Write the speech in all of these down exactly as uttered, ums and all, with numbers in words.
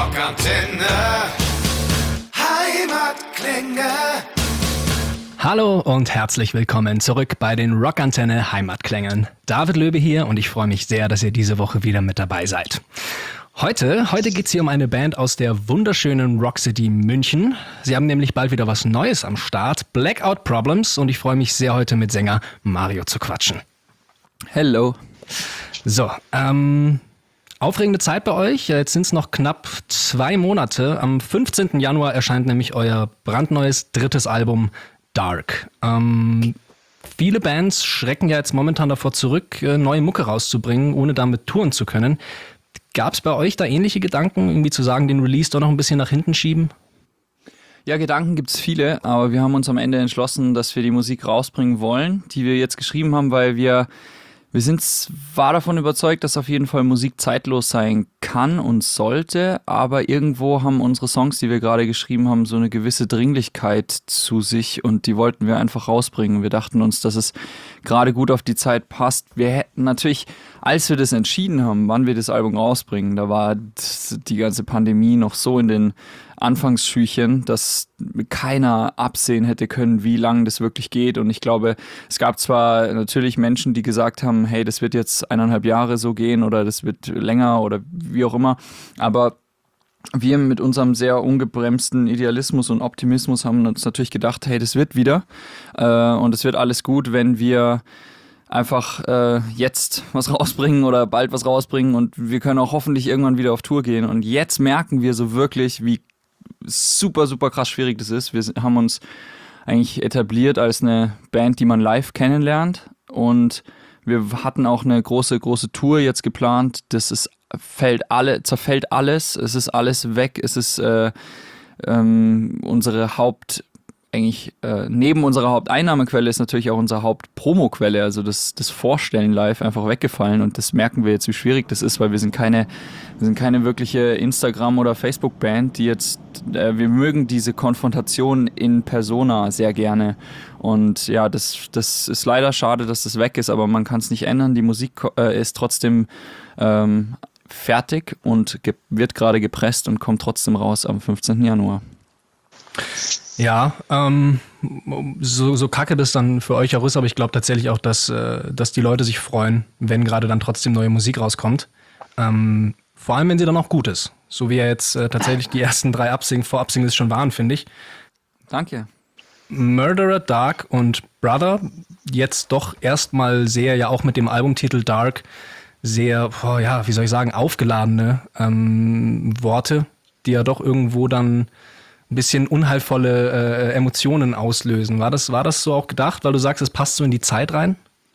Rockantenne Heimatklänge. Hallo und herzlich willkommen zurück bei den Rockantenne Heimatklängen. David Löbe hier und ich freue mich sehr, dass ihr diese Woche wieder mit dabei seid. Heute, heute geht es hier um eine Band aus der wunderschönen Rock City München. Sie haben nämlich bald wieder was Neues am Start, Blackout Problems, und ich freue mich sehr, heute mit Sänger Mario zu quatschen. Hello. So, ähm, aufregende Zeit bei euch. Jetzt sind es noch knapp zwei Monate. Am fünfzehnten Januar erscheint nämlich euer brandneues drittes Album Dark. Ähm, viele Bands schrecken ja jetzt momentan davor zurück, neue Mucke rauszubringen, ohne damit touren zu können. Gab es bei euch da ähnliche Gedanken, irgendwie zu sagen, den Release doch noch ein bisschen nach hinten schieben? Ja, Gedanken gibt es viele, aber wir haben uns am Ende entschlossen, dass wir die Musik rausbringen wollen, die wir jetzt geschrieben haben, weil wir, wir sind zwar davon überzeugt, dass auf jeden Fall Musik zeitlos sein kann und sollte, aber irgendwo haben unsere Songs, die wir gerade geschrieben haben, so eine gewisse Dringlichkeit zu sich und die wollten wir einfach rausbringen. Wir dachten uns, dass es gerade gut auf die Zeit passt. Wir hätten natürlich, als wir das entschieden haben, wann wir das Album rausbringen, da war die ganze Pandemie noch so in den Anfangsschüchen, dass keiner absehen hätte können, wie lange das wirklich geht. Und ich glaube, es gab zwar natürlich Menschen, die gesagt haben, hey, das wird jetzt eineinhalb Jahre so gehen oder das wird länger oder wie auch immer, aber wir mit unserem sehr ungebremsten Idealismus und Optimismus haben uns natürlich gedacht, hey, das wird wieder äh, und es wird alles gut, wenn wir einfach äh, jetzt was rausbringen oder bald was rausbringen und wir können auch hoffentlich irgendwann wieder auf Tour gehen. Und jetzt merken wir so wirklich, wie super, super krass schwierig das ist. Wir haben uns eigentlich etabliert als eine Band, die man live kennenlernt, und wir hatten auch eine große, große Tour jetzt geplant. Das ist, fällt alle, zerfällt alles, es ist alles weg, es ist äh, ähm, unsere Haupt eigentlich äh, neben unserer Haupteinnahmequelle ist natürlich auch unsere Hauptpromoquelle, also das, das Vorstellen live einfach weggefallen, und das merken wir jetzt, wie schwierig das ist, weil wir sind keine, wir sind keine wirkliche Instagram- oder Facebook-Band, die jetzt, äh, wir mögen diese Konfrontation in Persona sehr gerne, und ja, das, das ist leider schade, dass das weg ist, aber man kann es nicht ändern, die Musik äh, ist trotzdem ähm, fertig und ge- wird gerade gepresst und kommt trotzdem raus am fünfzehnten Januar. Ja, ähm, so, so kacke das dann für euch auch ist, aber ich glaube tatsächlich auch, dass, äh, dass die Leute sich freuen, wenn gerade dann trotzdem neue Musik rauskommt. Ähm, vor allem, wenn sie dann auch gut ist. So wie ja jetzt äh, tatsächlich die ersten drei Upsing- Vorab-Singles schon waren, finde ich. Danke. Murderer, Dark und Brother, jetzt doch erstmal sehr, ja auch mit dem Albumtitel Dark, sehr, boah, ja, wie soll ich sagen, aufgeladene ähm, Worte, die ja doch irgendwo dann ein bisschen unheilvolle äh, Emotionen auslösen. War das, war das so auch gedacht, weil du sagst, es passt so in die Zeit rein?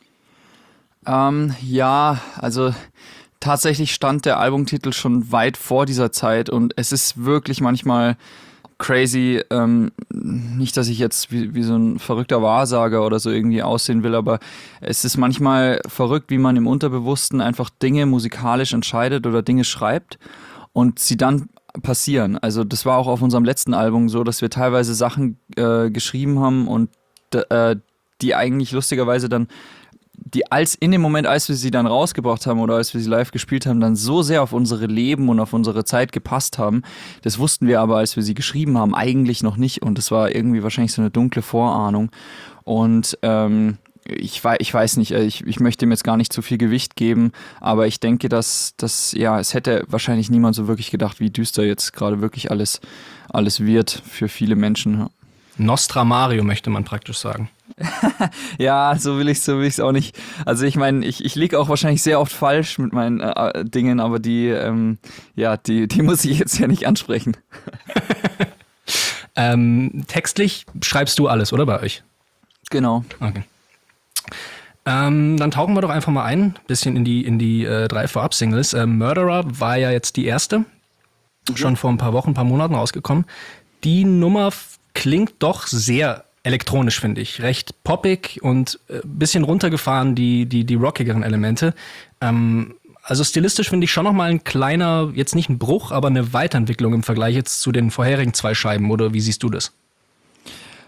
Ähm, ja, also tatsächlich stand der Albumtitel schon weit vor dieser Zeit, und es ist wirklich manchmal crazy, ähm, nicht, dass ich jetzt wie, wie so ein verrückter Wahrsager oder so irgendwie aussehen will, aber es ist manchmal verrückt, wie man im Unterbewussten einfach Dinge musikalisch entscheidet oder Dinge schreibt und sie dann passieren. Also das war auch auf unserem letzten Album so, dass wir teilweise Sachen äh, geschrieben haben und äh, die eigentlich lustigerweise dann, die als in dem Moment, als wir sie dann rausgebracht haben oder als wir sie live gespielt haben, dann so sehr auf unsere Leben und auf unsere Zeit gepasst haben. Das wussten wir aber, als wir sie geschrieben haben, eigentlich noch nicht, und das war irgendwie wahrscheinlich so eine dunkle Vorahnung. Und ähm, Ich weiß, ich weiß nicht, ich, ich möchte ihm jetzt gar nicht zu viel Gewicht geben, aber ich denke, dass, dass ja, es hätte wahrscheinlich niemand so wirklich gedacht, wie düster jetzt gerade wirklich alles, alles wird für viele Menschen. Nostra Mario, möchte man praktisch sagen. Ja, so will ich so will ich es auch nicht. Also ich meine, ich, ich liege auch wahrscheinlich sehr oft falsch mit meinen äh, Dingen, aber die, ähm, ja, die, die muss ich jetzt ja nicht ansprechen. ähm, textlich schreibst du alles, oder, bei euch? Genau. Okay. Ähm, dann tauchen wir doch einfach mal ein, bisschen in die, in die äh, drei Vorab-Singles. Äh, Murderer war ja jetzt die erste, mhm. schon vor ein paar Wochen, ein paar Monaten rausgekommen. Die Nummer f- klingt doch sehr elektronisch, finde ich. Recht poppig und ein äh, bisschen runtergefahren, die, die, die rockigeren Elemente. Ähm, also stilistisch finde ich schon nochmal ein kleiner, jetzt nicht ein Bruch, aber eine Weiterentwicklung im Vergleich jetzt zu den vorherigen zwei Scheiben, oder wie siehst du das?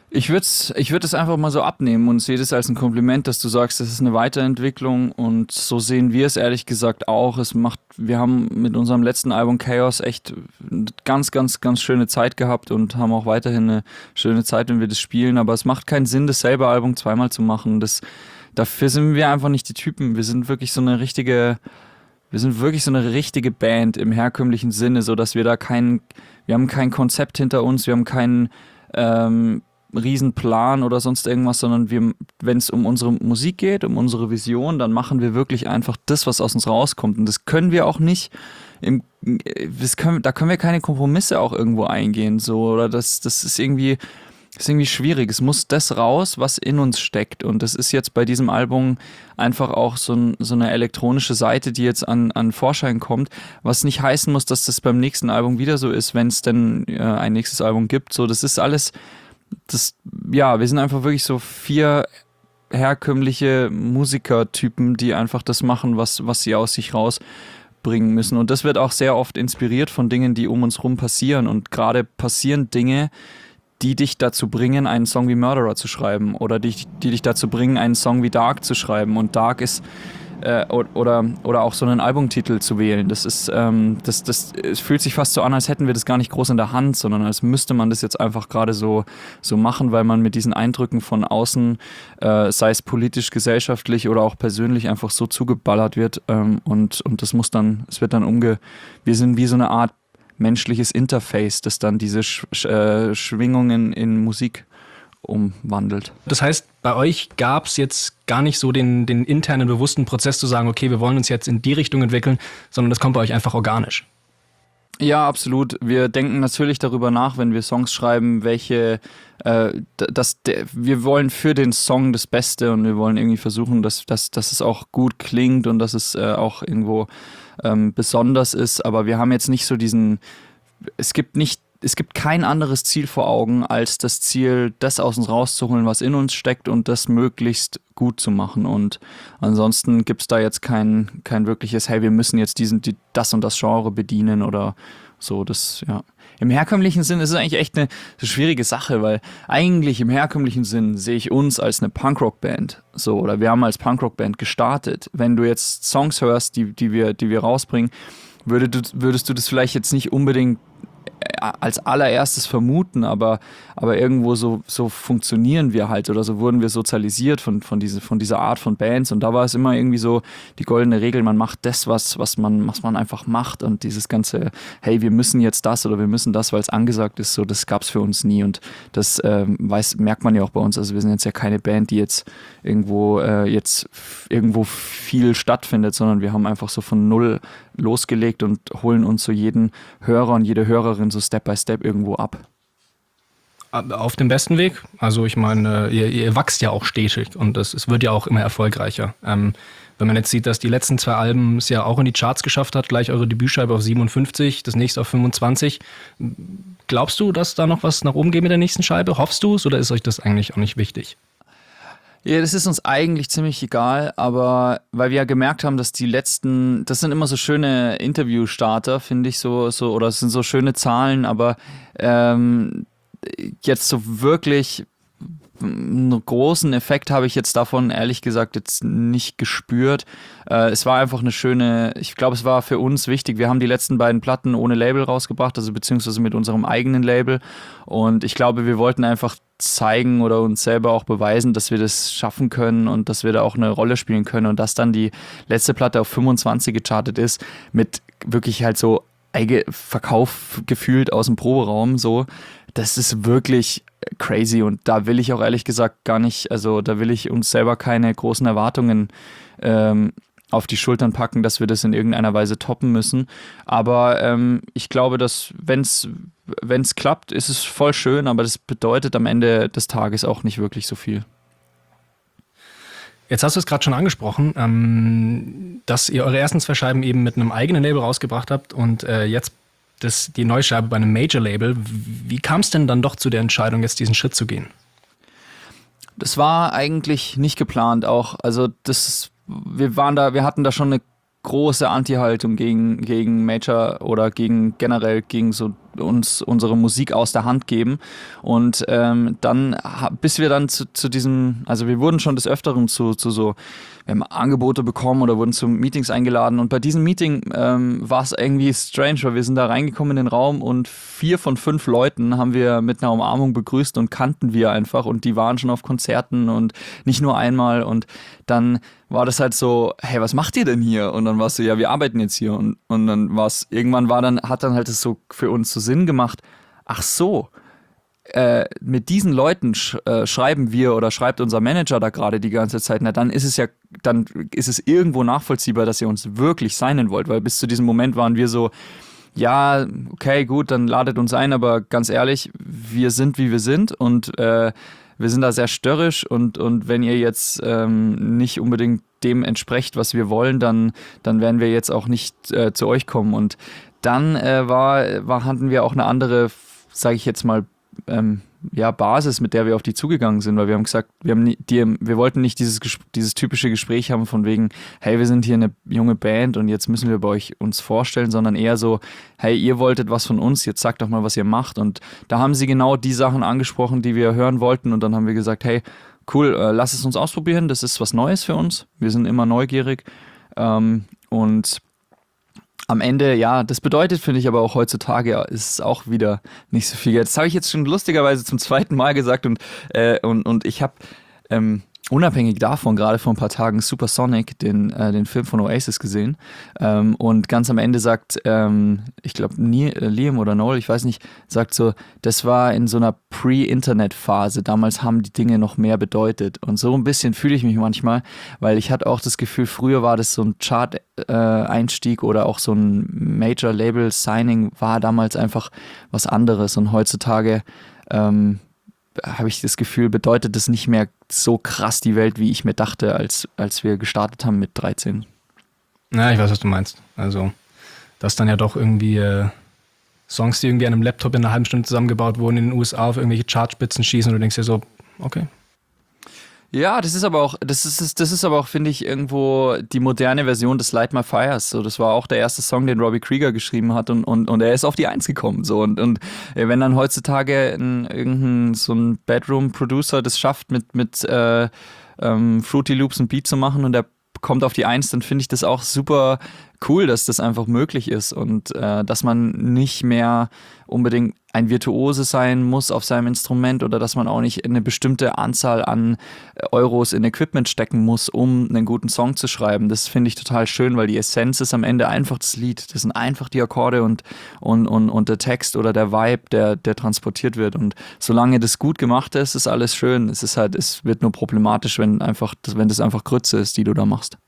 Ich würde es ich würd es einfach mal so abnehmen und sehe das als ein Kompliment, dass du sagst, das ist eine Weiterentwicklung, und so sehen wir es ehrlich gesagt auch. Es macht, wir haben mit unserem letzten Album Chaos echt eine ganz, ganz, ganz schöne Zeit gehabt und haben auch weiterhin eine schöne Zeit, wenn wir das spielen, aber es macht keinen Sinn, dasselbe Album zweimal zu machen. Das, dafür sind wir einfach nicht die Typen. Wir sind wirklich so eine richtige, wir sind wirklich so eine richtige Band im herkömmlichen Sinne, so dass wir da kein, wir haben kein Konzept hinter uns, wir haben keinen ähm, Riesenplan oder sonst irgendwas, sondern wir, wenn es um unsere Musik geht, um unsere Vision, dann machen wir wirklich einfach das, was aus uns rauskommt. Und das können wir auch nicht, im, das können, da können wir keine Kompromisse auch irgendwo eingehen, so, oder das, das ist irgendwie, das ist irgendwie schwierig. Es muss das raus, was in uns steckt. Und das ist jetzt bei diesem Album einfach auch so, ein, so eine elektronische Seite, die jetzt an, an Vorschein kommt, was nicht heißen muss, dass das beim nächsten Album wieder so ist, wenn es denn äh, ein nächstes Album gibt. So, das ist alles, das, ja, wir sind einfach wirklich so vier herkömmliche Musikertypen, die einfach das machen, was, was sie aus sich rausbringen müssen. Und das wird auch sehr oft inspiriert von Dingen, die um uns rum passieren. Und gerade passieren Dinge, die dich dazu bringen, einen Song wie Murderer zu schreiben, oder die, die dich dazu bringen, einen Song wie Dark zu schreiben. Und Dark ist äh, oder, oder auch so einen Albumtitel zu wählen. Das ist, ähm, das, das, es fühlt sich fast so an, als hätten wir das gar nicht groß in der Hand, sondern als müsste man das jetzt einfach gerade so, so machen, weil man mit diesen Eindrücken von außen, äh, sei es politisch, gesellschaftlich oder auch persönlich, einfach so zugeballert wird. Ähm, und, und das muss dann, es wird dann umge... Wir sind wie so eine Art menschliches Interface, das dann diese Sch- Sch- äh, Schwingungen in Musik umwandelt. Das heißt, bei euch gab es jetzt gar nicht so den, den internen, bewussten Prozess zu sagen, okay, wir wollen uns jetzt in die Richtung entwickeln, sondern das kommt bei euch einfach organisch. Ja, absolut. Wir denken natürlich darüber nach, wenn wir Songs schreiben, welche, äh, das, der, wir wollen für den Song das Beste, und wir wollen irgendwie versuchen, dass, dass, dass es auch gut klingt und dass es äh, auch irgendwo ähm, besonders ist. Aber wir haben jetzt nicht so diesen, es gibt nicht Es gibt kein anderes Ziel vor Augen, als das Ziel, das aus uns rauszuholen, was in uns steckt, und das möglichst gut zu machen. Und ansonsten gibt es da jetzt kein, kein wirkliches, hey, wir müssen jetzt diesen, die, das und das Genre bedienen oder so. Das, ja. Im herkömmlichen Sinn ist es eigentlich echt eine, eine schwierige Sache, weil eigentlich im herkömmlichen Sinn sehe ich uns als eine Punkrock-Band. So, oder wir haben als Punkrock-Band gestartet. Wenn du jetzt Songs hörst, die, die, wir, die wir rausbringen, würdest du, würdest du das vielleicht jetzt nicht unbedingt als allererstes vermuten, aber, aber irgendwo so, so funktionieren wir halt, oder so wurden wir sozialisiert von, von, diese, von dieser Art von Bands, und da war es immer irgendwie so die goldene Regel, man macht das, was, was, man, was man einfach macht, und dieses ganze, hey, wir müssen jetzt das oder wir müssen das, weil es angesagt ist, so, das gab es für uns nie, und das ähm, weiß, merkt man ja auch bei uns, also wir sind jetzt ja keine Band, die jetzt irgendwo, äh, jetzt irgendwo viel stattfindet, sondern wir haben einfach so von null losgelegt und holen uns so jeden Hörer und jede Hörerin so Step by Step irgendwo ab. Auf dem besten Weg. Also ich meine, ihr, ihr wachst ja auch stetig, und es, es wird ja auch immer erfolgreicher. Ähm, wenn man jetzt sieht, dass die letzten zwei Alben es ja auch in die Charts geschafft hat, gleich eure Debütscheibe auf siebenundfünfzig, das nächste auf fünfundzwanzig. Glaubst du, dass da noch was nach oben geht mit der nächsten Scheibe? Hoffst du es, oder ist euch das eigentlich auch nicht wichtig? Ja, das ist uns eigentlich ziemlich egal, aber weil wir ja gemerkt haben, dass die letzten, das sind immer so schöne Interviewstarter, finde ich, so, so, oder es sind so schöne Zahlen, aber ähm, jetzt so wirklich einen großen Effekt habe ich jetzt davon ehrlich gesagt jetzt nicht gespürt. Äh, es war einfach eine schöne, ich glaube, es war für uns wichtig. Wir haben die letzten beiden Platten ohne Label rausgebracht, also beziehungsweise mit unserem eigenen Label, und ich glaube, wir wollten einfach zeigen oder uns selber auch beweisen, dass wir das schaffen können und dass wir da auch eine Rolle spielen können, und dass dann die letzte Platte auf fünfundzwanzig gechartet ist, mit wirklich halt so Verkauf gefühlt aus dem Proberaum, so, das ist wirklich crazy, und da will ich auch ehrlich gesagt gar nicht, also da will ich uns selber keine großen Erwartungen ähm, auf die Schultern packen, dass wir das in irgendeiner Weise toppen müssen, aber ähm, ich glaube, dass wenn es wenn es klappt, ist es voll schön, aber das bedeutet am Ende des Tages auch nicht wirklich so viel. Jetzt hast du es gerade schon angesprochen, ähm, dass ihr eure ersten zwei Scheiben eben mit einem eigenen Label rausgebracht habt, und äh, jetzt das, die neue Scheibe bei einem Major-Label. Wie kam es denn dann doch zu der Entscheidung, jetzt diesen Schritt zu gehen? Das war eigentlich nicht geplant auch. Also das, wir waren da, wir hatten da schon eine große Anti-Haltung gegen, gegen Major oder gegen generell gegen so uns unsere Musik aus der Hand geben. Und ähm, dann, bis wir dann zu, zu diesem, also wir wurden schon des Öfteren zu, zu so, wir haben Angebote bekommen oder wurden zu Meetings eingeladen. Und bei diesem Meeting ähm, war es irgendwie strange, weil wir sind da reingekommen in den Raum und vier von fünf Leuten haben wir mit einer Umarmung begrüßt und kannten wir einfach. Und die waren schon auf Konzerten und nicht nur einmal. Und dann war das halt so, hey, was macht ihr denn hier? Und dann war es so, ja, wir arbeiten jetzt hier. Und, und dann war es, irgendwann war dann, hat dann halt es so für uns so Sinn gemacht, ach so, Äh, mit diesen Leuten sch äh, schreiben wir oder schreibt unser Manager da gerade die ganze Zeit, na dann ist es ja, dann ist es irgendwo nachvollziehbar, dass ihr uns wirklich signen wollt, weil bis zu diesem Moment waren wir so, ja, okay, gut, dann ladet uns ein, aber ganz ehrlich, wir sind wie wir sind und äh, wir sind da sehr störrisch und, und wenn ihr jetzt ähm, nicht unbedingt dem entsprecht, was wir wollen, dann, dann werden wir jetzt auch nicht äh, zu euch kommen. Und dann äh, war, war, hatten wir auch eine andere, sage ich jetzt mal, Ähm, ja, Basis, mit der wir auf die zugegangen sind, weil wir haben gesagt, wir haben nie, die, wir wollten nicht dieses, dieses typische Gespräch haben von wegen, hey, wir sind hier eine junge Band und jetzt müssen wir bei euch uns vorstellen, sondern eher so, hey, ihr wolltet was von uns, jetzt sagt doch mal, was ihr macht. Und da haben sie genau die Sachen angesprochen, die wir hören wollten und dann haben wir gesagt, hey, cool, äh, lass es uns ausprobieren, das ist was Neues für uns, wir sind immer neugierig ähm, und am Ende, ja, das bedeutet, finde ich aber auch heutzutage, ist es auch wieder nicht so viel Geld. Das habe ich jetzt schon lustigerweise zum zweiten Mal gesagt und, äh, und, und ich habe ähm, unabhängig davon gerade vor ein paar Tagen Supersonic, den, äh, den Film von Oasis gesehen ähm, und ganz am Ende sagt, ähm, ich glaube Liam oder Noel, ich weiß nicht, sagt so, das war in so einer Pre-Internet-Phase, damals haben die Dinge noch mehr bedeutet und so ein bisschen fühle ich mich manchmal, weil ich hatte auch das Gefühl, früher war das so ein Chart-Einstieg äh, oder auch so ein Major-Label-Signing war damals einfach was anderes und heutzutage ähm, habe ich das Gefühl, bedeutet das nicht mehr so krass die Welt, wie ich mir dachte, als, als wir gestartet haben mit dreizehn. Ja, ich weiß, was du meinst. Also, dass dann ja doch irgendwie äh, Songs, die irgendwie an einem Laptop in einer halben Stunde zusammengebaut wurden, in den U S A auf irgendwelche Chartspitzen schießen und du denkst dir so, okay. Ja, das ist aber auch, das ist, das ist aber auch, finde ich, irgendwo die moderne Version des Light My Fires. So, das war auch der erste Song, den Robbie Krieger geschrieben hat und, und, und er ist auf die Eins gekommen. So, und, und wenn dann heutzutage ein, irgendein so ein Bedroom-Producer das schafft, mit, mit äh, ähm, Fruity Loops ein Beat zu machen und der kommt auf die Eins, dann finde ich das auch super cool, dass das einfach möglich ist und äh, dass man nicht mehr unbedingt ein Virtuose sein muss auf seinem Instrument oder dass man auch nicht eine bestimmte Anzahl an Euros in Equipment stecken muss, um einen guten Song zu schreiben. Das finde ich total schön, weil die Essenz ist am Ende einfach das Lied. Das sind einfach die Akkorde und, und, und, und der Text oder der Vibe, der, der transportiert wird. Und solange das gut gemacht ist, ist alles schön. Es ist halt, es wird nur problematisch, wenn einfach, wenn das einfach Grütze ist, die du da machst.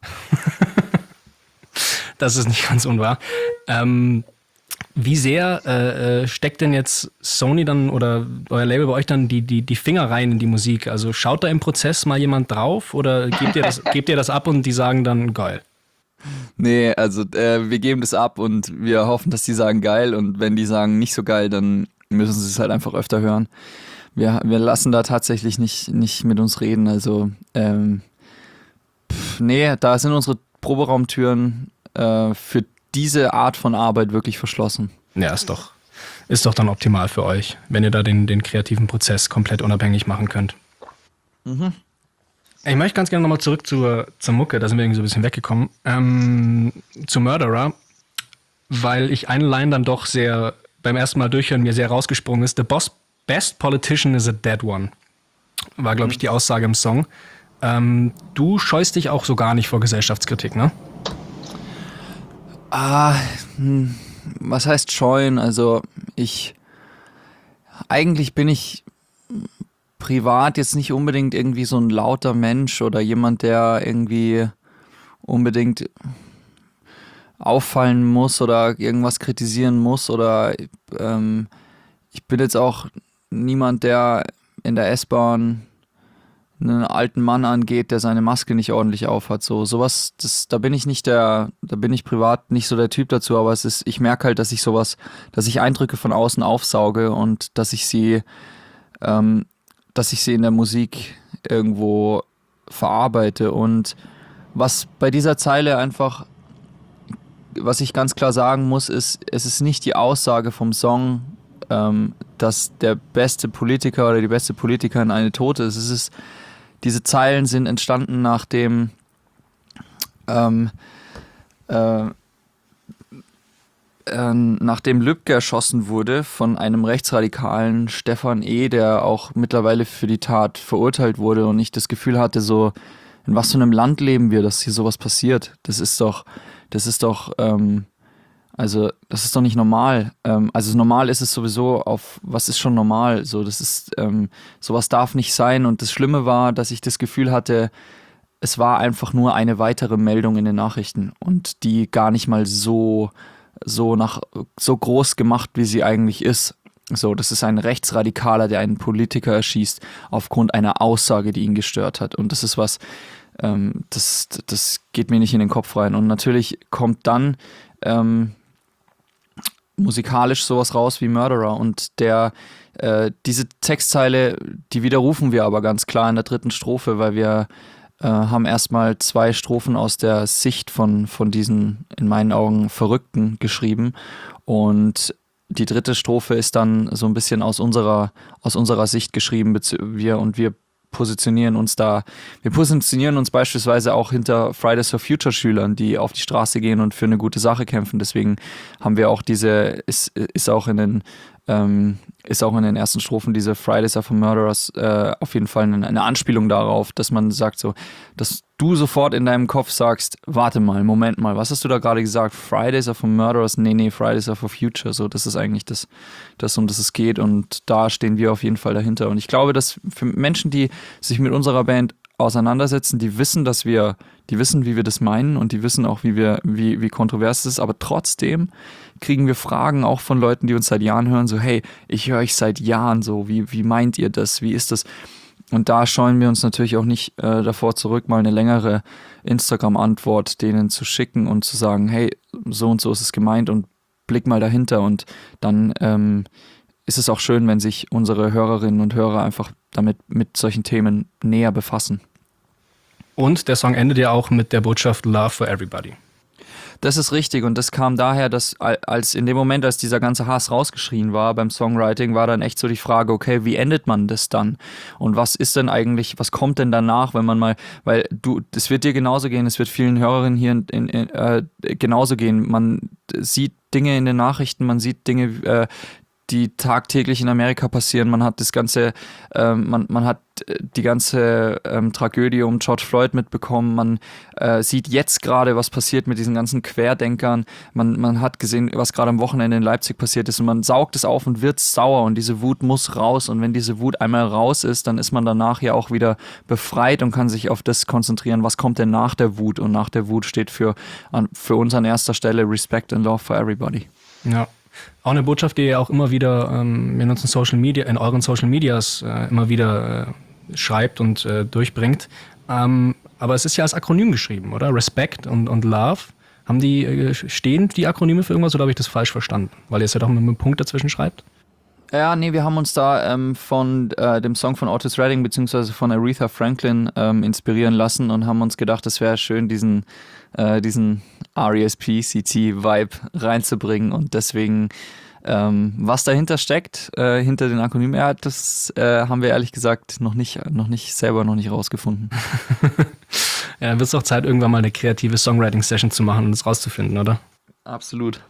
Das ist nicht ganz unwahr. Ähm, wie sehr äh, steckt denn jetzt Sony dann oder euer Label bei euch dann die, die, die Finger rein in die Musik? Also schaut da im Prozess mal jemand drauf oder gebt ihr das, gebt ihr das ab und die sagen dann geil? Nee, also äh, wir geben das ab und wir hoffen, dass die sagen geil und wenn die sagen nicht so geil, dann müssen sie es halt einfach öfter hören. Wir, wir lassen da tatsächlich nicht, nicht mit uns reden. Also ähm, pff, nee, da sind unsere Proberaumtüren äh, für diese Art von Arbeit wirklich verschlossen. Ja, ist doch, ist doch dann optimal für euch, wenn ihr da den, den kreativen Prozess komplett unabhängig machen könnt. Mhm. Ich möchte ganz gerne nochmal zurück zur, zur Mucke, da sind wir irgendwie so ein bisschen weggekommen, ähm, zu Murderer, weil ich eine Line dann doch sehr, beim ersten Mal durchhören, mir sehr rausgesprungen ist. The boss, best politician is a dead one, war, glaube ich, die Aussage im Song. Ähm, du scheust dich auch so gar nicht vor Gesellschaftskritik, ne? Ah, hm, was heißt scheuen? Also ich, eigentlich bin ich privat jetzt nicht unbedingt irgendwie so ein lauter Mensch oder jemand, der irgendwie unbedingt auffallen muss oder irgendwas kritisieren muss oder ähm, ich bin jetzt auch niemand, der in der S-Bahn einen alten Mann angeht, der seine Maske nicht ordentlich aufhat. So, sowas, das, da bin ich nicht der, da bin ich privat nicht so der Typ dazu, aber es ist, ich merke halt, dass ich sowas, dass ich Eindrücke von außen aufsauge und dass ich sie, ähm, dass ich sie in der Musik irgendwo verarbeite. Und was bei dieser Zeile einfach, was ich ganz klar sagen muss, ist, es ist nicht die Aussage vom Song, ähm, dass der beste Politiker oder die beste Politikerin eine Tote ist. Es ist, diese Zeilen sind entstanden nach dem ähm, äh, äh, nachdem Lübcke erschossen wurde von einem rechtsradikalen Stefan E., der auch mittlerweile für die Tat verurteilt wurde und ich das Gefühl hatte, so in was für einem Land leben wir, dass hier sowas passiert. Das ist doch, das ist doch, ähm, also das ist doch nicht normal. Ähm, also normal ist es sowieso auf, was ist schon normal? So, das ist, ähm, sowas darf nicht sein. Und das Schlimme war, dass ich das Gefühl hatte, es war einfach nur eine weitere Meldung in den Nachrichten und die gar nicht mal so, so nach, so groß gemacht, wie sie eigentlich ist. So, das ist ein Rechtsradikaler, der einen Politiker erschießt aufgrund einer Aussage, die ihn gestört hat. Und das ist was, ähm, das, das geht mir nicht in den Kopf rein. Und natürlich kommt dann ähm, musikalisch sowas raus wie Murderer. Und der, äh, diese Textzeile, die widerrufen wir aber ganz klar in der dritten Strophe, weil wir äh, haben erstmal zwei Strophen aus der Sicht von, von diesen, in meinen Augen, Verrückten geschrieben. Und die dritte Strophe ist dann so ein bisschen aus unserer, aus unserer Sicht geschrieben, wir und wir positionieren uns da, wir positionieren uns beispielsweise auch hinter Fridays for Future Schülern, die auf die Straße gehen und für eine gute Sache kämpfen. Deswegen haben wir auch diese, ist, ist auch in den, ähm, ist auch in den ersten Strophen diese Fridays are for Murderers äh, auf jeden Fall eine, eine Anspielung darauf, dass man sagt so, dass du sofort in deinem Kopf sagst, warte mal, Moment mal, was hast du da gerade gesagt? Fridays are for Murderers? Nee, nee, Fridays are for Future. So, das ist eigentlich das, das, um das es geht und da stehen wir auf jeden Fall dahinter. Und ich glaube, dass für Menschen, die sich mit unserer Band auseinandersetzen, die wissen, dass wir, die wissen, wie wir das meinen und die wissen auch, wie wir, wie, wie kontrovers es ist, aber trotzdem kriegen wir Fragen auch von Leuten, die uns seit Jahren hören, so, hey, ich höre euch seit Jahren so, wie, wie meint ihr das, wie ist das? Und da scheuen wir uns natürlich auch nicht äh, davor zurück, mal eine längere Instagram-Antwort denen zu schicken und zu sagen, hey, so und so ist es gemeint und blick mal dahinter und dann ähm, ist es auch schön, wenn sich unsere Hörerinnen und Hörer einfach damit mit solchen Themen näher befassen. Und der Song endet ja auch mit der Botschaft Love for Everybody. Das ist richtig und das kam daher, dass als in dem Moment, als dieser ganze Hass rausgeschrien war beim Songwriting, war dann echt so die Frage, okay, wie endet man das dann? Und was ist denn eigentlich, was kommt denn danach, wenn man mal, weil du, das wird dir genauso gehen, es wird vielen Hörerinnen hier in, in, in, äh, genauso gehen. Man sieht Dinge in den Nachrichten, man sieht Dinge, äh, die tagtäglich in Amerika passieren. Man hat das ganze, ähm, man, man hat die ganze ähm, Tragödie um George Floyd mitbekommen. Man äh, sieht jetzt gerade, was passiert mit diesen ganzen Querdenkern. Man, man hat gesehen, was gerade am Wochenende in Leipzig passiert ist und man saugt es auf und wird sauer und diese Wut muss raus und wenn diese Wut einmal raus ist, dann ist man danach ja auch wieder befreit und kann sich auf das konzentrieren, was kommt denn nach der Wut und nach der Wut steht für, an, für uns an erster Stelle Respect and Love for Everybody. Ja. Auch eine Botschaft, die ihr auch immer wieder ähm, in unseren Social Media, in euren Social Medias äh, immer wieder äh, schreibt und äh, durchbringt. Ähm, aber es ist ja als Akronym geschrieben, oder? Respect und, und Love. Haben die, äh, stehen die Akronyme für irgendwas oder habe ich das falsch verstanden? Weil ihr es ja doch mit einem Punkt dazwischen schreibt. Ja, nee, wir haben uns da ähm, von äh, dem Song von Otis Redding beziehungsweise von Aretha Franklin ähm, inspirieren lassen und haben uns gedacht, es wäre schön, diesen, äh, diesen R E S P C T-Vibe reinzubringen und deswegen, ähm, was dahinter steckt, äh, hinter den Akronymen, ja, das äh, haben wir ehrlich gesagt noch nicht, noch nicht selber noch nicht rausgefunden. Ja, dann wird es auch Zeit, irgendwann mal eine kreative Songwriting-Session zu machen und es rauszufinden, oder? Absolut.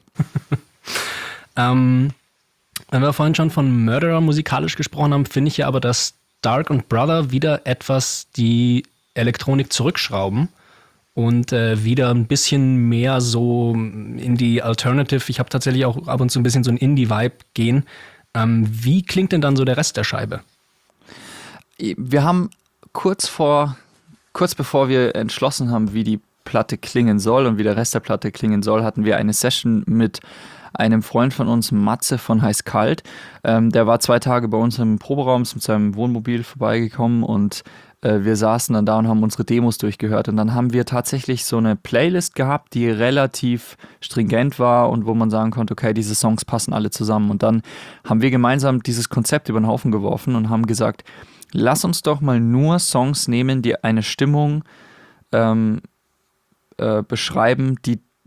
ähm, Wenn wir vorhin schon von Murderer musikalisch gesprochen haben, finde ich ja aber, dass Dark und Brother wieder etwas die Elektronik zurückschrauben und äh, wieder ein bisschen mehr so in die Alternative, ich habe tatsächlich auch ab und zu ein bisschen so ein Indie-Vibe gehen. Ähm, wie klingt denn dann so der Rest der Scheibe? Wir haben kurz vor, kurz bevor wir entschlossen haben, wie die Platte klingen soll und wie der Rest der Platte klingen soll, hatten wir eine Session mit einem Freund von uns, Matze von Heiß Kalt. Ähm, der war zwei Tage bei uns im Proberaum, ist mit seinem Wohnmobil vorbeigekommen und äh, wir saßen dann da und haben unsere Demos durchgehört. Und dann haben wir tatsächlich so eine Playlist gehabt, die relativ stringent war und wo man sagen konnte, okay, diese Songs passen alle zusammen. Und dann haben wir gemeinsam dieses Konzept über den Haufen geworfen und haben gesagt, lass uns doch mal nur Songs nehmen, die eine Stimmung ähm, äh, beschreiben, die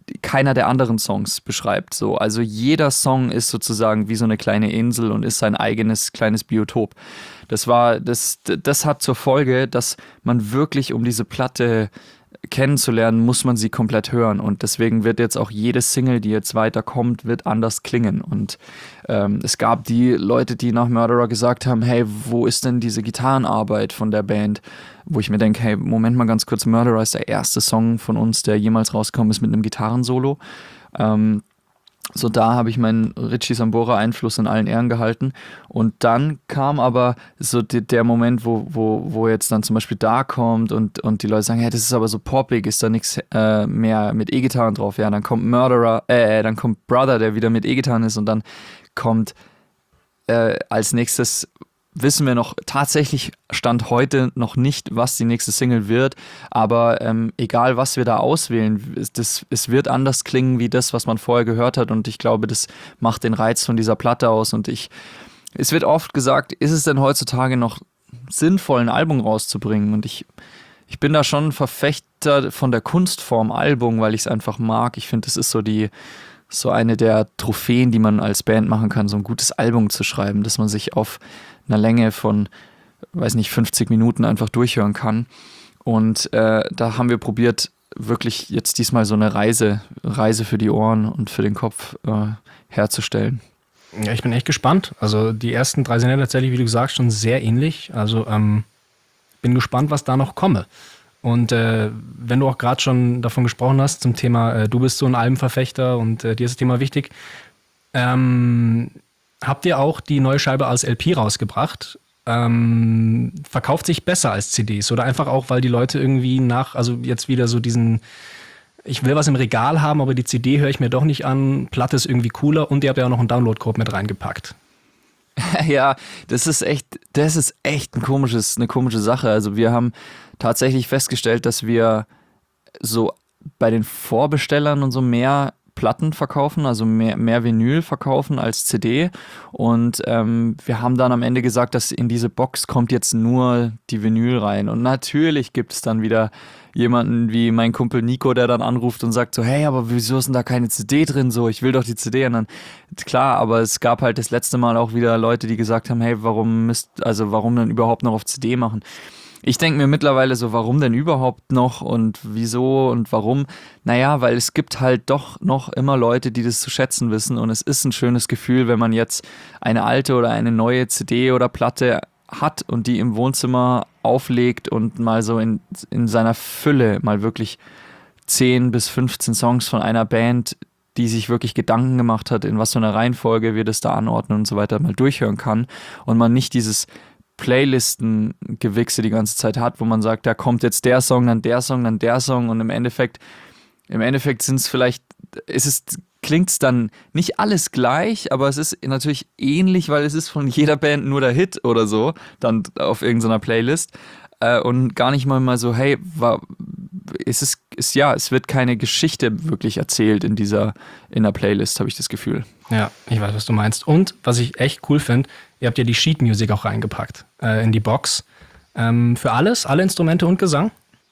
keiner der anderen Songs beschreibt. So. Also jeder Song ist sozusagen wie so eine kleine Insel und ist sein eigenes kleines Biotop. Das war, das, das hat zur Folge, dass man wirklich, um diese Platte kennenzulernen, muss man sie komplett hören. Und deswegen wird jetzt auch jede Single, die jetzt weiterkommt, wird anders klingen. Und ähm, es gab die Leute, die nach Murderer gesagt haben, hey, wo ist denn diese Gitarrenarbeit von der Band? Wo ich mir denke, hey, Moment mal ganz kurz, Murderer ist der erste Song von uns, der jemals rausgekommen ist mit einem Gitarrensolo. Ähm, So, da habe ich meinen Richie Sambora-Einfluss in allen Ehren gehalten. Und dann kam aber so die, der Moment, wo, wo, wo jetzt dann zum Beispiel da kommt und, und die Leute sagen, hey, das ist aber so poppig, ist da nichts äh, mehr mit E-Gitarren drauf. Ja, dann kommt Murderer, äh, dann kommt Brother, der wieder mit E-Gitarren ist und dann kommt äh, als nächstes, wissen wir noch, tatsächlich Stand heute noch nicht, was die nächste Single wird, aber ähm, egal, was wir da auswählen, das, es wird anders klingen wie das, was man vorher gehört hat und ich glaube, das macht den Reiz von dieser Platte aus und ich, es wird oft gesagt, ist es denn heutzutage noch sinnvoll, ein Album rauszubringen und ich, ich bin da schon ein Verfechter von der Kunstform Album, weil ich es einfach mag. Ich finde, das ist so die so eine der Trophäen, die man als Band machen kann, so ein gutes Album zu schreiben, dass man sich auf einer Länge von, weiß nicht, fünfzig Minuten einfach durchhören kann. Und äh, da haben wir probiert, wirklich jetzt diesmal so eine Reise, Reise für die Ohren und für den Kopf äh, herzustellen. Ja, ich bin echt gespannt. Also die ersten drei sind ja tatsächlich, wie du sagst, schon sehr ähnlich. Also ähm, bin gespannt, was da noch komme. Und äh, wenn du auch gerade schon davon gesprochen hast, zum Thema, äh, du bist so ein Albenverfechter und äh, dir ist das Thema wichtig, ähm, habt ihr auch die neue Scheibe als L P rausgebracht? Ähm, verkauft sich besser als C Ds oder einfach auch, weil die Leute irgendwie nach, also jetzt wieder so diesen, ich will was im Regal haben, aber die C D höre ich mir doch nicht an, Platte ist irgendwie cooler und ihr habt ja auch noch einen Download-Code mit reingepackt. Ja, das ist echt, das ist echt ein komisches, eine komische Sache. Also wir haben tatsächlich festgestellt, dass wir so bei den Vorbestellern und so mehr Platten verkaufen, also mehr, mehr Vinyl verkaufen als C D und ähm, wir haben dann am Ende gesagt, dass in diese Box kommt jetzt nur die Vinyl rein und natürlich gibt es dann wieder jemanden wie mein Kumpel Nico, der dann anruft und sagt so, hey, aber wieso ist denn da keine C D drin, so, ich will doch die C D und dann, klar, aber es gab halt das letzte Mal auch wieder Leute, die gesagt haben, hey, warum müsst, also warum denn überhaupt noch auf C D machen? Ich denke mir mittlerweile so, warum denn überhaupt noch und wieso und warum? Naja, weil es gibt halt doch noch immer Leute, die das zu schätzen wissen und es ist ein schönes Gefühl, wenn man jetzt eine alte oder eine neue C D oder Platte hat und die im Wohnzimmer auflegt und mal so in, in seiner Fülle mal wirklich zehn bis fünfzehn Songs von einer Band, die sich wirklich Gedanken gemacht hat, in was für einer Reihenfolge wir das da anordnen und so weiter, mal durchhören kann und man nicht dieses Playlisten-Gewichse die ganze Zeit hat, wo man sagt, da kommt jetzt der Song, dann der Song, dann der Song und im Endeffekt, im Endeffekt sind es vielleicht, ist es, klingt es dann nicht alles gleich, aber es ist natürlich ähnlich, weil es ist von jeder Band nur der Hit oder so, dann auf irgendeiner Playlist äh, und gar nicht mal, mal so, hey, war, es ist, ist, ja, es wird keine Geschichte wirklich erzählt in dieser, in der Playlist, habe ich das Gefühl. Ja, ich weiß, was du meinst. Und was ich echt cool finde, ihr habt ja die Sheet Music auch reingepackt äh, in die Box. Ähm, für alles, alle Instrumente und Gesang?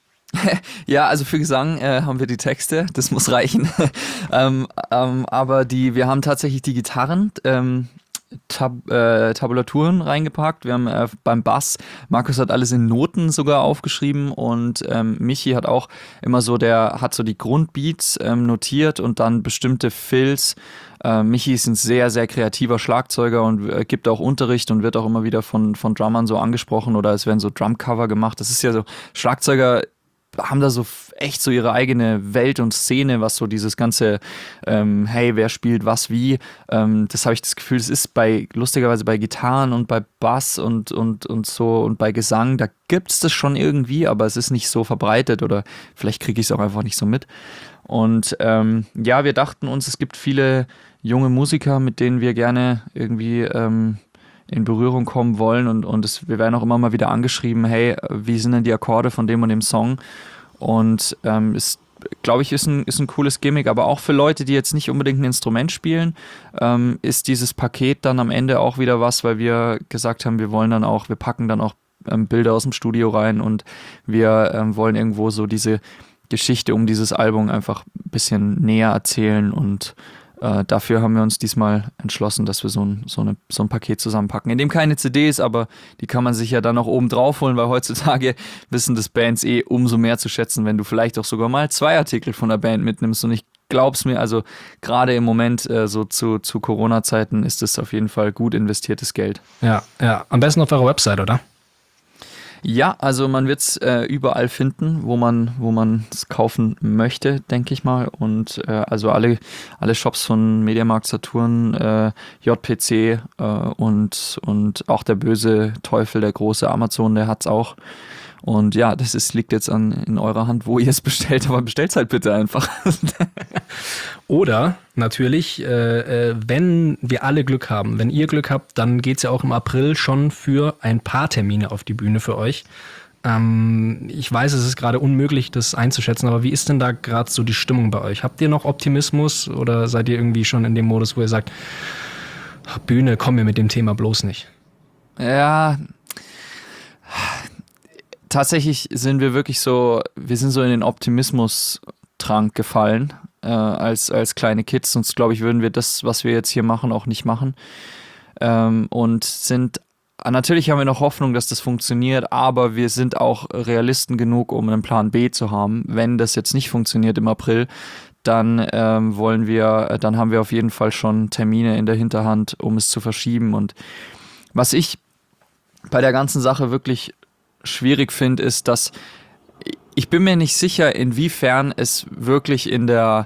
Ja, also für Gesang äh, haben wir die Texte, das muss reichen. ähm, ähm, aber die, wir haben tatsächlich die Gitarren, ähm, Tab, äh, Tabulaturen reingepackt. Wir haben äh, beim Bass, Markus hat alles in Noten sogar aufgeschrieben und ähm, Michi hat auch immer so, der hat so die Grundbeats ähm, notiert und dann bestimmte Fills. Äh, Michi ist ein sehr, sehr kreativer Schlagzeuger und äh, gibt auch Unterricht und wird auch immer wieder von, von Drummern so angesprochen oder es werden so Drumcover gemacht. Das ist ja so, Schlagzeuger haben da so echt so ihre eigene Welt und Szene, was so dieses ganze, ähm, hey, wer spielt was wie, ähm, das habe ich das Gefühl, es ist bei, lustigerweise bei Gitarren und bei Bass und, und, und so und bei Gesang, da gibt es das schon irgendwie, aber es ist nicht so verbreitet oder vielleicht kriege ich es auch einfach nicht so mit. Und ähm, ja, wir dachten uns, es gibt viele junge Musiker, mit denen wir gerne irgendwie ähm, in Berührung kommen wollen und, und es, wir werden auch immer mal wieder angeschrieben, hey, wie sind denn die Akkorde von dem und dem Song? Und ähm, ist, glaube ich, ist ein, ist ein cooles Gimmick, aber auch für Leute, die jetzt nicht unbedingt ein Instrument spielen, ähm, ist dieses Paket dann am Ende auch wieder was, weil wir gesagt haben, wir wollen dann auch, wir packen dann auch ähm, Bilder aus dem Studio rein und wir ähm, wollen irgendwo so diese Geschichte um dieses Album einfach ein bisschen näher erzählen und äh, dafür haben wir uns diesmal entschlossen, dass wir so ein, so, eine, so ein Paket zusammenpacken, in dem keine C D ist, aber die kann man sich ja dann noch oben drauf holen, weil heutzutage wissen das Bands eh umso mehr zu schätzen, wenn du vielleicht auch sogar mal zwei Artikel von der Band mitnimmst und ich glaub's mir, also gerade im Moment äh, so zu, zu Corona-Zeiten ist das auf jeden Fall gut investiertes Geld. Ja, ja, am besten auf eurer Website, oder? Ja, also man wird es äh, überall finden, wo man wo man es kaufen möchte, denke ich mal. Und äh, also alle alle Shops von Mediamarkt, Saturn, äh, J P C äh, und und auch der böse Teufel, der große Amazon, der hat's auch. Und ja, das ist, liegt jetzt an, in eurer Hand, wo ihr es bestellt, aber bestellt es halt bitte einfach. Oder natürlich, äh, äh, wenn wir alle Glück haben, wenn ihr Glück habt, dann geht's ja auch im April schon für ein paar Termine auf die Bühne für euch. Ähm, ich weiß, es ist gerade unmöglich, das einzuschätzen, aber wie ist denn da gerade so die Stimmung bei euch? Habt ihr noch Optimismus oder seid ihr irgendwie schon in dem Modus, wo ihr sagt, Bühne, komm mir mit dem Thema bloß nicht? Ja, tatsächlich sind wir wirklich so, wir sind so in den Optimismus-Trank gefallen äh, als, als kleine Kids. Sonst, glaube ich, würden wir das, was wir jetzt hier machen, auch nicht machen. Ähm, und sind, natürlich haben wir noch Hoffnung, dass das funktioniert, aber wir sind auch Realisten genug, um einen Plan B zu haben. Wenn das jetzt nicht funktioniert im April, dann ähm, wollen wir, dann haben wir auf jeden Fall schon Termine in der Hinterhand, um es zu verschieben. Und was ich bei der ganzen Sache wirklich schwierig finde, ist, dass ich bin mir nicht sicher, inwiefern es wirklich in der,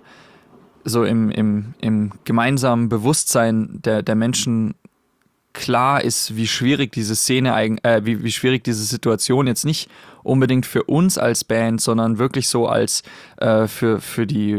so im, im, im gemeinsamen Bewusstsein der, der Menschen klar ist, wie schwierig diese Szene, äh, wie, wie schwierig diese Situation jetzt nicht unbedingt für uns als Band, sondern wirklich so als äh, für, für die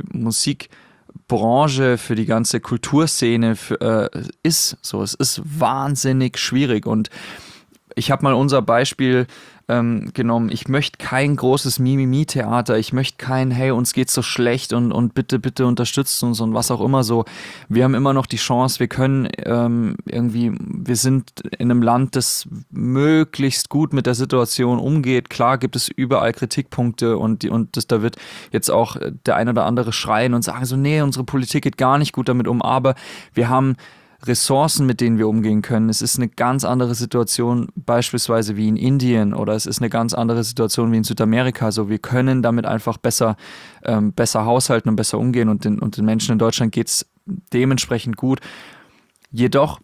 Musikbranche, für die ganze Kulturszene für, äh, ist. So, es ist wahnsinnig schwierig und ich habe mal unser Beispiel ähm, genommen. Ich möchte kein großes Mimimi-Theater. Ich möchte kein, hey, uns geht's so schlecht und, und bitte, bitte unterstützt uns und was auch immer so. Wir haben immer noch die Chance, wir können ähm, irgendwie, wir sind in einem Land, das möglichst gut mit der Situation umgeht. Klar gibt es überall Kritikpunkte und, die, und das, da wird jetzt auch der ein oder andere schreien und sagen so, nee, unsere Politik geht gar nicht gut damit um, aber wir haben Ressourcen, mit denen wir umgehen können. Es ist eine ganz andere Situation beispielsweise wie in Indien oder es ist eine ganz andere Situation wie in Südamerika. Also wir können damit einfach besser, ähm, besser haushalten und besser umgehen und den, und den Menschen in Deutschland geht es dementsprechend gut. Jedoch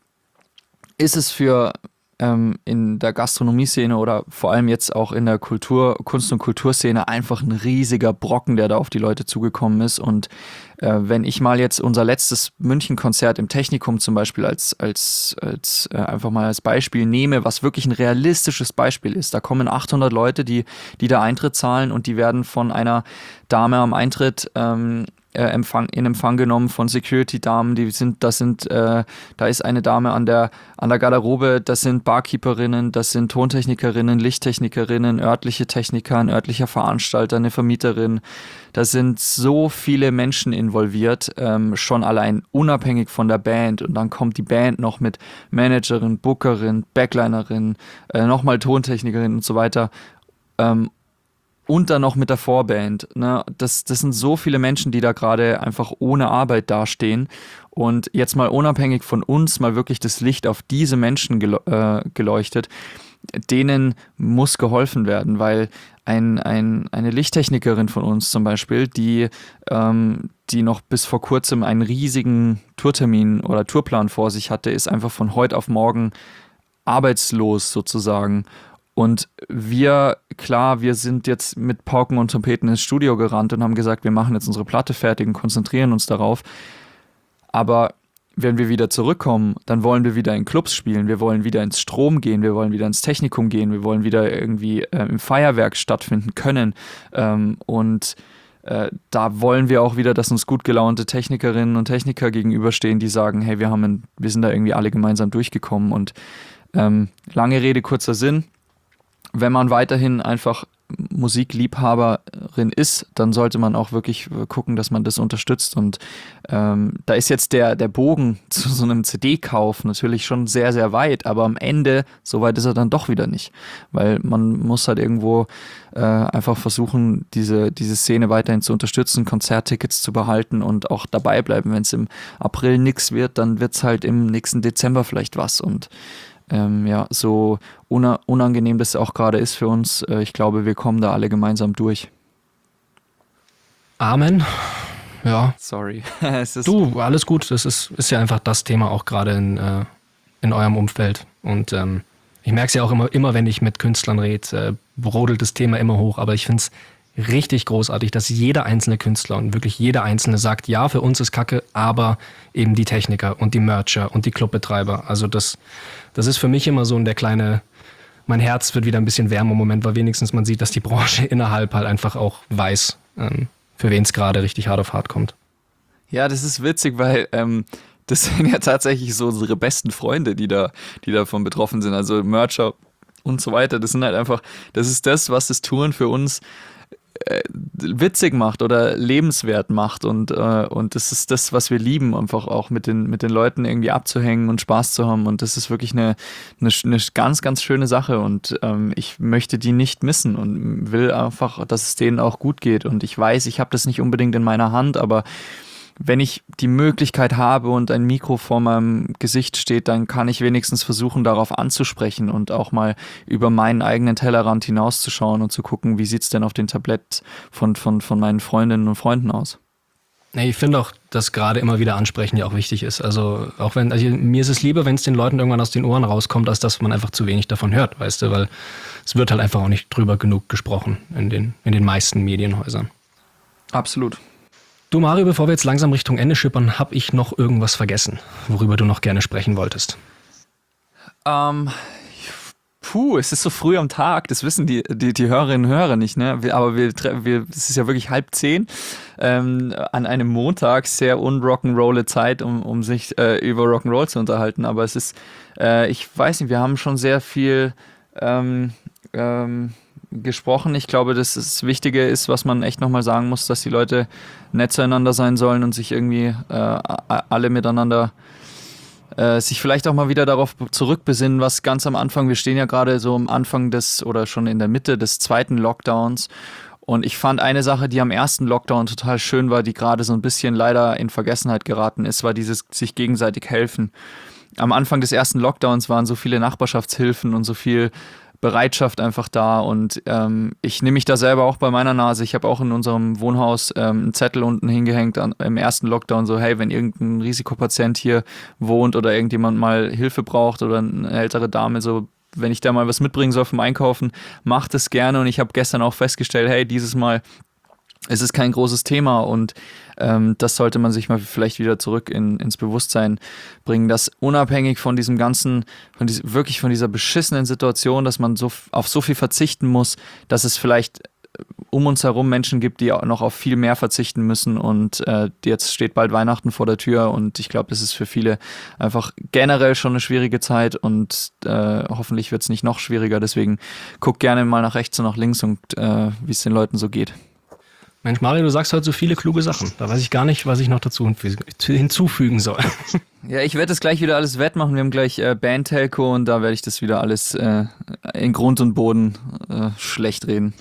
ist es für ähm, in der Gastronomie-Szene oder vor allem jetzt auch in der Kultur, Kunst- und Kulturszene einfach ein riesiger Brocken, der da auf die Leute zugekommen ist. Und äh, wenn ich mal jetzt unser letztes München-Konzert im Technikum zum Beispiel als, als, als äh, einfach mal als Beispiel nehme, was wirklich ein realistisches Beispiel ist, da kommen achthundert Leute, die, die da Eintritt zahlen und die werden von einer Dame am Eintritt ähm, Äh, Empfang, in Empfang genommen von Security-Damen, die sind, das sind, äh, da ist eine Dame an der, an der Garderobe, das sind Barkeeperinnen, das sind Tontechnikerinnen, Lichttechnikerinnen, örtliche Techniker, ein örtlicher Veranstalter, eine Vermieterin. Da sind so viele Menschen involviert, ähm, schon allein unabhängig von der Band und dann kommt die Band noch mit Managerin, Bookerin, Backlinerin, äh, nochmal Tontechnikerin und so weiter. Ähm, Und dann noch mit der Vorband. Ne? Das, das sind so viele Menschen, die da gerade einfach ohne Arbeit dastehen. Und jetzt mal unabhängig von uns, mal wirklich das Licht auf diese Menschen gel- äh, geleuchtet. Denen muss geholfen werden, weil ein, ein, eine Lichttechnikerin von uns zum Beispiel, die, ähm, die noch bis vor kurzem einen riesigen Tourtermin oder Tourplan vor sich hatte, ist einfach von heute auf morgen arbeitslos sozusagen. Und wir, klar, wir sind jetzt mit Pauken und Trompeten ins Studio gerannt und haben gesagt, wir machen jetzt unsere Platte fertig und konzentrieren uns darauf. Aber wenn wir wieder zurückkommen, dann wollen wir wieder in Clubs spielen, wir wollen wieder ins Strom gehen, wir wollen wieder ins Technikum gehen, wir wollen wieder irgendwie äh, im Feuerwerk stattfinden können. Ähm, und äh, da wollen wir auch wieder, dass uns gut gelaunte Technikerinnen und Techniker gegenüberstehen, die sagen, hey, wir haben ein, wir sind da irgendwie alle gemeinsam durchgekommen. Und ähm, lange Rede, kurzer Sinn. Wenn man weiterhin einfach Musikliebhaberin ist, dann sollte man auch wirklich gucken, dass man das unterstützt. Und ähm, da ist jetzt der, der Bogen zu so einem C D-Kauf natürlich schon sehr, sehr weit, aber am Ende, so weit ist er dann doch wieder nicht. Weil man muss halt irgendwo äh, einfach versuchen, diese, diese Szene weiterhin zu unterstützen, Konzerttickets zu behalten und auch dabei bleiben. Wenn es im April nichts wird, dann wird es halt im nächsten Dezember vielleicht was. Und Ähm, ja, so una- unangenehm das auch gerade ist für uns, äh, ich glaube, wir kommen da alle gemeinsam durch. Amen. Ja. Sorry. es ist Du, alles gut. Das ist, ist ja einfach das Thema auch gerade in, äh, in eurem Umfeld. Und ähm, ich merke es ja auch immer, immer, wenn ich mit Künstlern rede, äh, brodelt das Thema immer hoch. Aber ich finde es richtig großartig, dass jeder einzelne Künstler und wirklich jeder Einzelne sagt, ja, für uns ist Kacke, aber eben die Techniker und die Mercher und die Clubbetreiber. Also das, das ist für mich immer so der kleine, mein Herz wird wieder ein bisschen wärmer im Moment, weil wenigstens man sieht, dass die Branche innerhalb halt einfach auch weiß, ähm, für wen es gerade richtig hart auf hart kommt. Ja, das ist witzig, weil ähm, das sind ja tatsächlich so unsere besten Freunde, die da, die davon betroffen sind. Also Mercher und so weiter. Das sind halt einfach, das ist das, was das Touren für uns witzig macht oder lebenswert macht und, äh, und das ist das, was wir lieben, einfach auch mit den, mit den Leuten irgendwie abzuhängen und Spaß zu haben und das ist wirklich eine, eine, eine ganz, ganz schöne Sache und ähm, ich möchte die nicht missen und will einfach, dass es denen auch gut geht und ich weiß, ich habe das nicht unbedingt in meiner Hand, aber wenn ich die Möglichkeit habe und ein Mikro vor meinem Gesicht steht, dann kann ich wenigstens versuchen, darauf anzusprechen und auch mal über meinen eigenen Tellerrand hinauszuschauen und zu gucken, wie sieht es denn auf dem Tablett von, von, von meinen Freundinnen und Freunden aus. Ich finde auch, dass gerade immer wieder ansprechen ja auch wichtig ist. Also auch wenn, also mir ist es lieber, wenn es den Leuten irgendwann aus den Ohren rauskommt, als dass man einfach zu wenig davon hört, weißt du, weil es wird halt einfach auch nicht drüber genug gesprochen in den, in den meisten Medienhäusern. Absolut. Du Mario, bevor wir jetzt langsam Richtung Ende schippern, habe ich noch irgendwas vergessen, worüber du noch gerne sprechen wolltest. Ähm, puh, es ist so früh am Tag, das wissen die, die, die Hörerinnen und Hörer nicht, ne? Wir, aber wir, wir, es ist ja wirklich halb zehn ähm, an einem Montag, sehr unrock'n'rolle Zeit, um, um sich äh, über Rock'n'Roll zu unterhalten. Aber es ist, äh, ich weiß nicht, wir haben schon sehr viel ähm, ähm, gesprochen. Ich glaube, dass das Wichtige ist, was man echt nochmal sagen muss, dass die Leute nett zueinander sein sollen und sich irgendwie äh, alle miteinander äh, sich vielleicht auch mal wieder darauf zurückbesinnen, was ganz am Anfang, wir stehen ja gerade so am Anfang des oder schon in der Mitte des zweiten Lockdowns und ich fand eine Sache, die am ersten Lockdown total schön war, die gerade so ein bisschen leider in Vergessenheit geraten ist, war dieses sich gegenseitig helfen. Am Anfang des ersten Lockdowns waren so viele Nachbarschaftshilfen und so viel Bereitschaft einfach da und ähm, ich nehme mich da selber auch bei meiner Nase. Ich habe auch in unserem Wohnhaus ähm, einen Zettel unten hingehängt an, im ersten Lockdown, so hey, wenn irgendein Risikopatient hier wohnt oder irgendjemand mal Hilfe braucht oder eine ältere Dame, so wenn ich da mal was mitbringen soll vom Einkaufen, macht es gerne und ich habe gestern auch festgestellt, hey, dieses Mal es ist kein großes Thema und ähm, das sollte man sich mal vielleicht wieder zurück in, ins Bewusstsein bringen, dass unabhängig von diesem ganzen, von dies, wirklich von dieser beschissenen Situation, dass man so auf so viel verzichten muss, dass es vielleicht um uns herum Menschen gibt, die auch noch auf viel mehr verzichten müssen und äh, jetzt steht bald Weihnachten vor der Tür und ich glaube, das ist für viele einfach generell schon eine schwierige Zeit und äh, hoffentlich wird es nicht noch schwieriger, deswegen guck gerne mal nach rechts und nach links und äh, wie es den Leuten so geht. Mensch, Mario, du sagst heute so viele kluge Sachen. Da weiß ich gar nicht, was ich noch dazu hinzufügen soll. Ja, ich werde das gleich wieder alles wettmachen. Wir haben gleich äh, Band-Telco und da werde ich das wieder alles äh, in Grund und Boden äh, schlecht reden.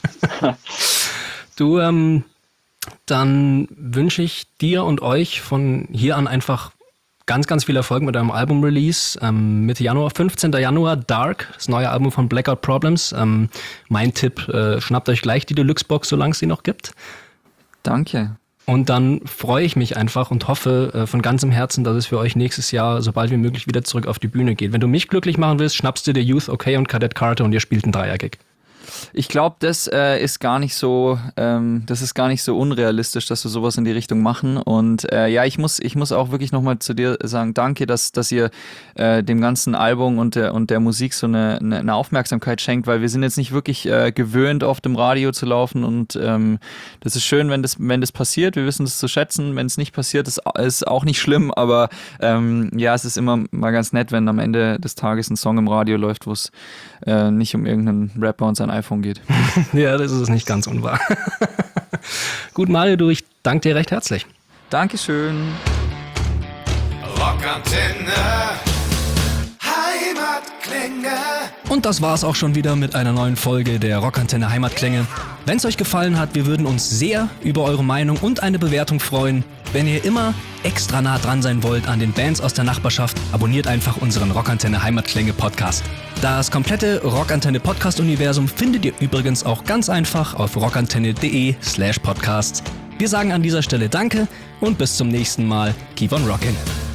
Du, ähm, dann wünsche ich dir und euch von hier an einfach ganz, ganz viel Erfolg mit eurem Album-Release. Ähm, Mitte Januar, fünfzehnten Januar, Dark, das neue Album von Blackout Problems. Ähm, mein Tipp, äh, schnappt euch gleich die Deluxe-Box, solange es sie noch gibt. Danke. Und dann freue ich mich einfach und hoffe äh, von ganzem Herzen, dass es für euch nächstes Jahr so bald wie möglich wieder zurück auf die Bühne geht. Wenn du mich glücklich machen willst, schnappst du dir Youth Okay und Cadet Carter und ihr spielt einen Dreier-Gig. Ich glaube, das äh, ist gar nicht so, ähm, das ist gar nicht so unrealistisch, dass wir sowas in die Richtung machen. Und äh, ja, ich muss, ich muss auch wirklich nochmal zu dir sagen, danke, dass, dass ihr äh, dem ganzen Album und der und der Musik so eine, eine Aufmerksamkeit schenkt, weil wir sind jetzt nicht wirklich äh, gewöhnt, auf dem Radio zu laufen. Und ähm, das ist schön, wenn das, wenn das passiert. Wir wissen das zu schätzen. Wenn es nicht passiert, ist, ist auch nicht schlimm. Aber ähm, ja, es ist immer mal ganz nett, wenn am Ende des Tages ein Song im Radio läuft, wo es äh, nicht um irgendeinen Rapper und sein mein iPhone geht. Ja, das ist nicht ganz unwahr. Gut, Mario, du, ich danke dir recht herzlich. Dankeschön. Rockantenne, Heimatklänge. Und das war's auch schon wieder mit einer neuen Folge der Rockantenne Heimatklänge. Wenn es euch gefallen hat, wir würden uns sehr über eure Meinung und eine Bewertung freuen. Wenn ihr immer extra nah dran sein wollt an den Bands aus der Nachbarschaft, abonniert einfach unseren Rockantenne Heimatklänge Podcast. Das komplette Rockantenne Podcast-Universum findet ihr übrigens auch ganz einfach auf rockantenne.de slash podcasts. Wir sagen an dieser Stelle Danke und bis zum nächsten Mal. Keep on rockin'.